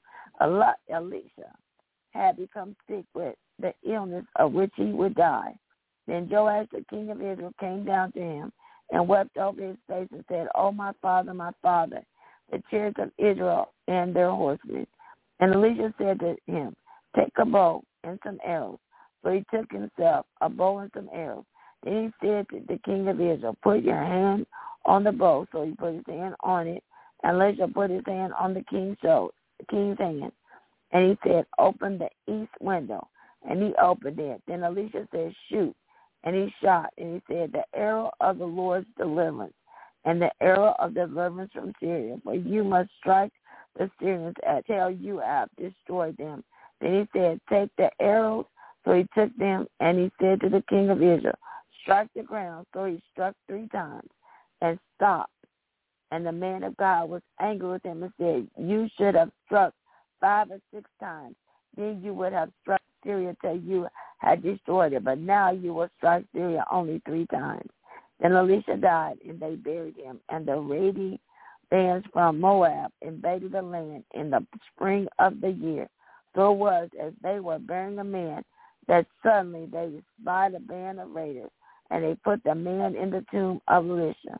B: Elisha had become sick with the illness of which he would die. Then Joash, the king of Israel, came down to him and wept over his face and said, "Oh, my father, my father, the chariots of Israel and their horsemen." And Elisha said to him, "Take a bow and some arrows." So he took himself a bow and some arrows. Then he said to the king of Israel, "Put your hand on the bow." So he put his hand on it, and Elisha put his hand on the king's shoulder, the king's hand. And he said, "Open the east window." And he opened it. Then Elisha said, "Shoot." And he shot. And he said, "The arrow of the Lord's deliverance, and the arrow of deliverance from Syria. For you must strike the Syrians until you have destroyed them." Then he said, "Take the arrows." So he took them, and he said to the king of Israel, "Strike the ground." So he struck three times and stopped. And the man of God was angry with him and said, "You should have struck five or six times. Then you would have struck Syria till you had destroyed it. But now you will strike Syria only three times." Then Elisha died, and they buried him. And the raiding bands from Moab invaded the land in the spring of the year. So it was, as they were burying a man, that suddenly they spied a band of raiders, and they put the man in the tomb of Elisha.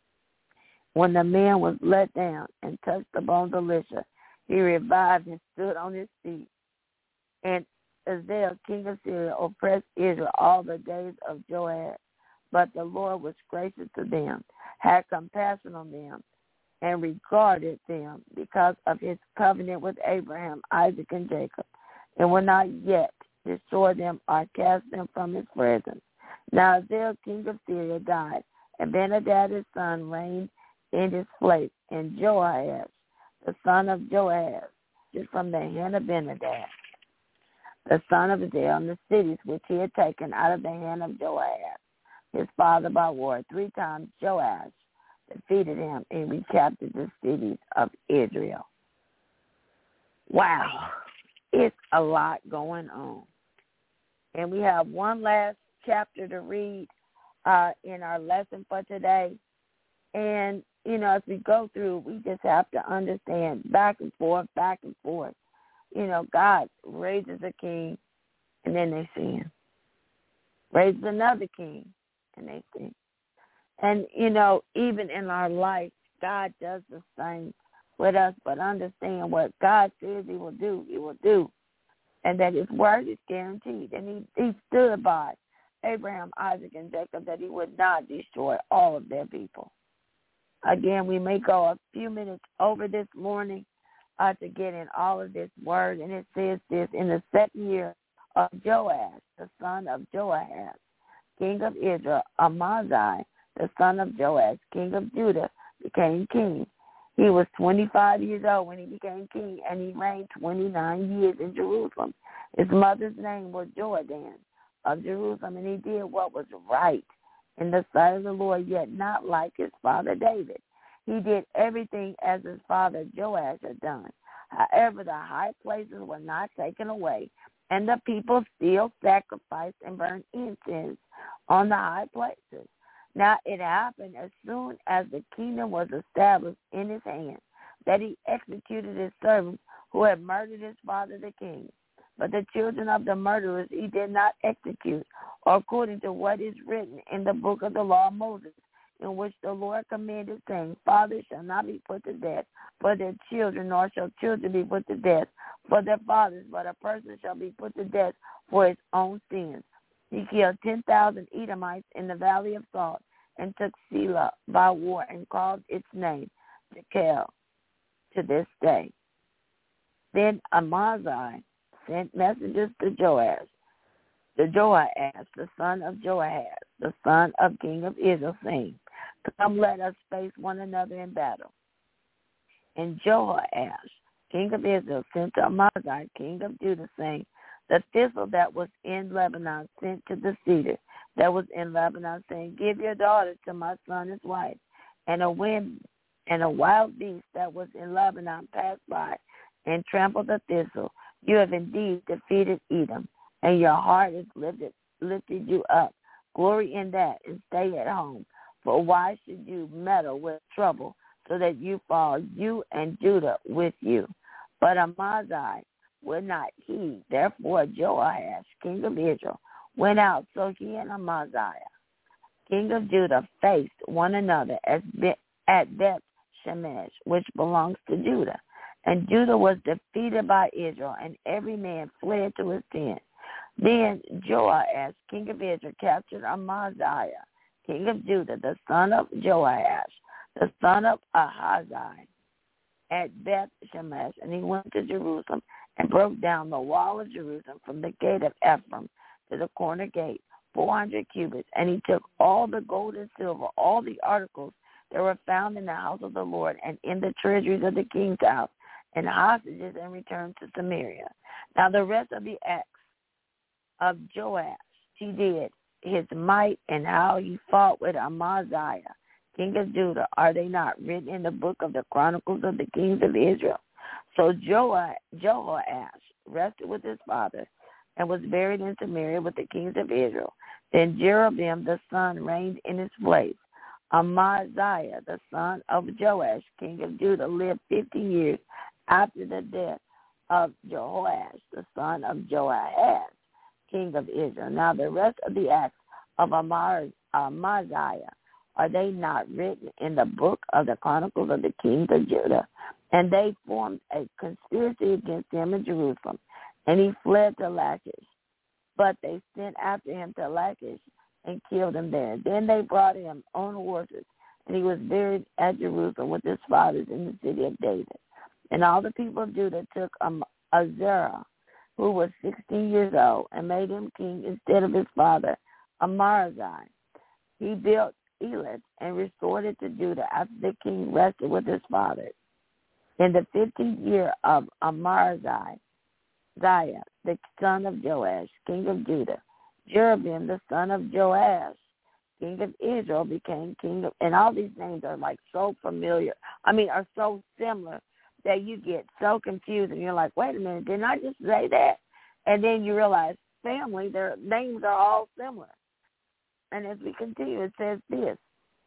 B: When the man was let down and touched the bones of Elisha, he revived and stood on his feet. And Hazael, king of Syria, oppressed Israel all the days of Joash. But the Lord was gracious to them, had compassion on them, and regarded them because of his covenant with Abraham, Isaac, and Jacob, and will not yet destroy them or cast them from his presence. Now Hazael, king of Syria, died, and Ben-Hadad his son reigned in his place, and Joash, the son of Joash, is from the hand of Ben-Hadad, the son of Hazael, in the cities which he had taken out of the hand of Joash, his father by war. Three times Joash defeated him and recaptured the cities of Israel. Wow, it's a lot going on. And we have one last chapter to read uh, in our lesson for today. And, you know, as we go through, we just have to understand back and forth, back and forth. You know, God raises a king, and then they sin. Raises another king, and they sin. And, you know, even in our life, God does the same with us, but understand what God says he will do, he will do. And that his word is guaranteed. And he, he stood by Abraham, Isaac, and Jacob that he would not destroy all of their people. Again, we may go a few minutes over this morning uh, to get in all of this word. And it says this, in the second year of Joash, the son of Joahaz, king of Israel, Amaziah, the son of Joash, king of Judah, became king. He was twenty-five years old when he became king, and he reigned twenty-nine years in Jerusalem. His mother's name was Joadan of Jerusalem, and he did what was right in the sight of the Lord, yet not like his father David. He did everything as his father Joash had done. However, the high places were not taken away, and the people still sacrificed and burned incense on the high places. Now it happened as soon as the kingdom was established in his hand that he executed his servants who had murdered his father the king. But the children of the murderers he did not execute, according to what is written in the book of the law of Moses, in which the Lord commanded, saying, fathers shall not be put to death for their children, nor shall children be put to death for their fathers, but a person shall be put to death for his own sins. He killed ten thousand Edomites in the valley of Salt, and took Selah by war, and called its name Jekel to this day. Then Amaziah sent messengers to Joash, to Joahaz, the son of Joahaz, the son of king of Israel, saying, come, let us face one another in battle. And Joahaz, king of Israel, sent to Amaziah, king of Judah, saying, the thistle that was in Lebanon sent to the cedar that was in Lebanon, saying, give your daughter to my son as wife. And a wind and a wild beast that was in Lebanon passed by and trampled the thistle. You have indeed defeated Edom, and your heart has lifted, lifted you up. Glory in that, and stay at home. For why should you meddle with trouble, so that you fall, you and Judah with you? But Amaziah would not heed. Therefore Joahaz, king of Israel, went out. So he and Amaziah, king of Judah, faced one another as at Beth Shemesh, which belongs to Judah. And Judah was defeated by Israel, and every man fled to his tent. Then Joahaz, king of Israel, captured Amaziah, king of Judah, the son of Joahaz, the son of Ahaziah, at Beth Shemesh, and he went to Jerusalem and broke down the wall of Jerusalem from the gate of Ephraim to the corner gate, four hundred cubits. And he took all the gold and silver, all the articles that were found in the house of the Lord and in the treasuries of the king's house, and hostages, and returned to Samaria. Now the rest of the acts of Joash he did, his might, and how he fought with Amaziah, king of Judah, are they not written in the book of the Chronicles of the kings of Israel? So Joah, Jehoash rested with his father and was buried in Samaria with the kings of Israel. Then Jeroboam the son reigned in his place. Amaziah the son of Joash, king of Judah, lived fifty years after the death of Jehoash the son of Joahaz, king of Israel. Now the rest of the acts of Amaziah, are they not written in the book of the Chronicles of the kings of Judah? And they formed a conspiracy against him in Jerusalem, and he fled to Lachish. But they sent after him to Lachish and killed him there. Then they brought him on horses, and he was buried at Jerusalem with his fathers in the city of David. And all the people of Judah took um, Azariah, who was sixteen years old, and made him king instead of his father, Amaziah. He built Elath and restored it to Judah after the king rested with his fathers. In the fifteenth year of Amaziah, Ziah, the son of Joash, king of Judah, Jeroboam, the son of Joash, king of Israel, became king of, and all these names are like so familiar, I mean, are so similar that you get so confused and you're like, wait a minute, didn't I just say that? And then you realize, family, their names are all similar. And as we continue, it says this.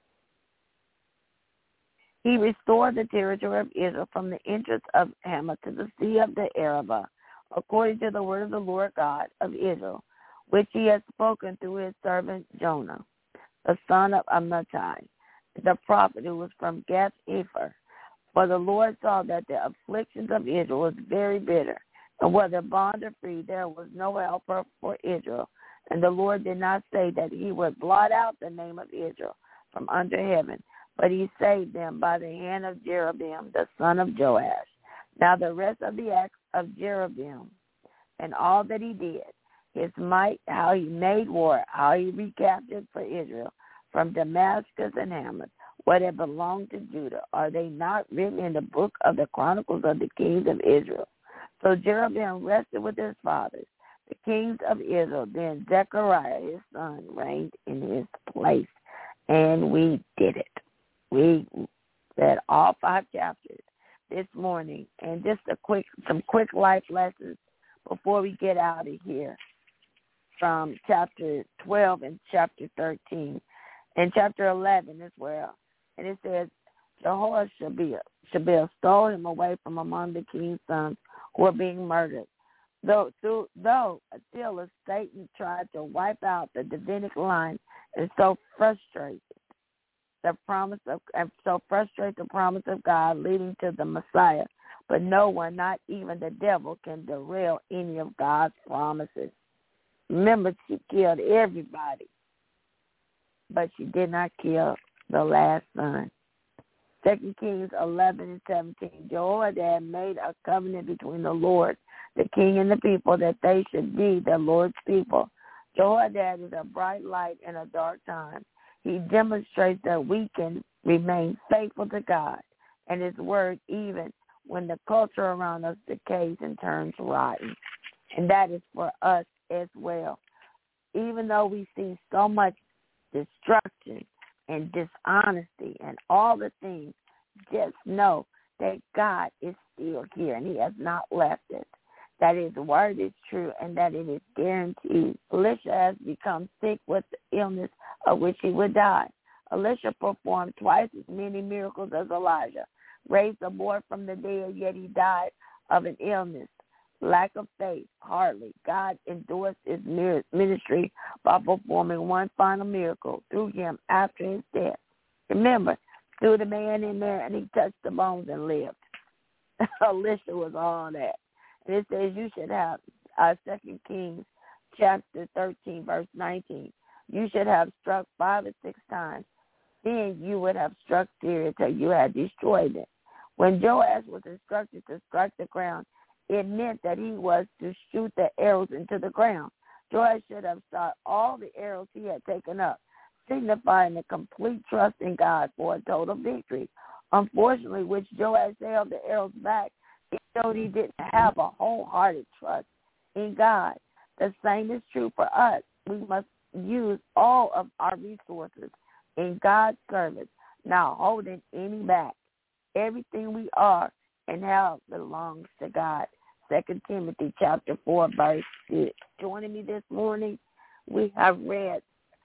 B: He restored the territory of Israel from the entrance of Hamath to the sea of the Arabah, according to the word of the Lord God of Israel, which he has spoken through his servant Jonah, the son of Amittai, the prophet who was from Gath-hepher. For the Lord saw that the afflictions of Israel was very bitter, and whether bond or free, there was no helper for Israel. And the Lord did not say that he would blot out the name of Israel from under heaven, but he saved them by the hand of Jeroboam, the son of Joash. Now the rest of the acts of Jeroboam and all that he did, his might, how he made war, how he recaptured for Israel from Damascus and Hamath what had belonged to Judah. Are they not written in the book of the Chronicles of the kings of Israel? So Jeroboam rested with his fathers, the kings of Israel. Then Zechariah, his son, reigned in his place. And we did it. We read all five chapters this morning. And just a quick, some quick life lessons before we get out of here from chapter twelve and chapter thirteen. And chapter eleven as well. And it says, Jehoshaphat stole him away from among the king's sons who were being murdered. Though, through, though still Satan tried to wipe out the Davidic line and so frustrate the promise of and so frustrate the promise of God leading to the Messiah. But no one, not even the devil, can derail any of God's promises. Remember, she killed everybody, but she did not kill the last son. Second Kings eleven and seventeen. Jehoiada made a covenant between the Lord, the king, and the people that they should be the Lord's people. Jehoiada is a bright light in a dark time. He demonstrates that we can remain faithful to God and his word even when the culture around us decays and turns rotten. And that is for us as well. Even though we see so much destruction and dishonesty and all the things, just know that God is still here and he has not left us, that his word is true and that it is guaranteed. Elisha has become sick with the illness of which he would die. Elisha performed twice as many miracles as Elijah, raised a boy from the dead, yet he died of an illness. Lack of faith, hardly. God endorsed his ministry by performing one final miracle through him after his death. Remember, threw the man in there and he touched the bones and lived. Elisha was all that. And it says you should have uh, Second Kings chapter thirteen, verse nineteen. You should have struck five or six times. Then you would have struck Syria till you had destroyed it. When Joash was instructed to strike the ground, it meant that he was to shoot the arrows into the ground. Joash should have shot all the arrows he had taken up, signifying a complete trust in God for a total victory. Unfortunately, which Joash held the arrows back, it showed he didn't have a wholehearted trust in God. The same is true for us. We must use all of our resources in God's service, not holding any back. Everything we are and have belongs to God. Second Timothy chapter four, verse six. Joining me this morning, we have read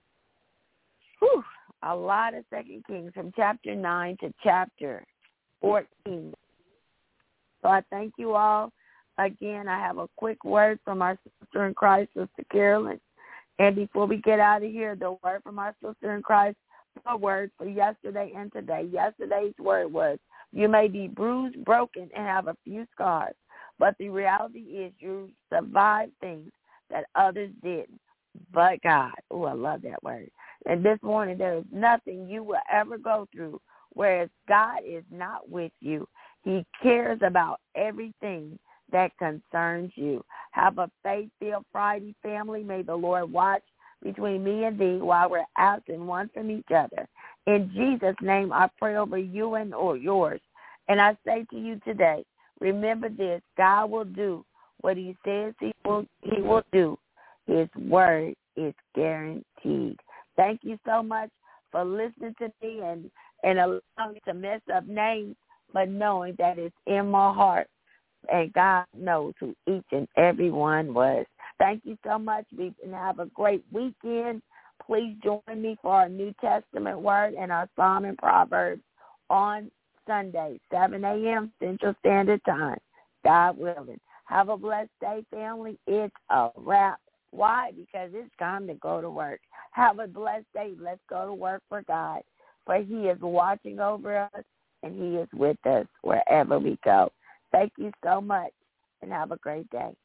B: whew, a lot of Second Kings from chapter nine to chapter fourteen. So I thank you all. Again, I have a quick word from our sister in Christ, Sister Carolyn. And before we get out of here, the word from our sister in Christ, the word for yesterday and today. Yesterday's word was, you may be bruised, broken, and have a few scars, but the reality is you survived things that others didn't, but God. Oh, I love that word. And this morning, there is nothing you will ever go through, whereas God is not with you. He cares about everything that concerns you. Have a faith-filled Friday, family. May the Lord watch between me and thee while we're absent one from each other. In Jesus' name, I pray over you and or yours. And I say to you today, remember this, God will do what he says he will, he will do. His word is guaranteed. Thank you so much for listening to me and, and allowing me to mess up names, but knowing that it's in my heart. And God knows who each and every one was. Thank you so much. We can have a great weekend. Please join me for our New Testament word and our Psalm and Proverbs on Sunday, seven a.m. Central Standard Time, God willing. Have a blessed day, family. It's a wrap. Why? Because it's time to go to work. Have a blessed day. Let's go to work for God, for he is watching over us, and he is with us wherever we go. Thank you so much, and have a great day.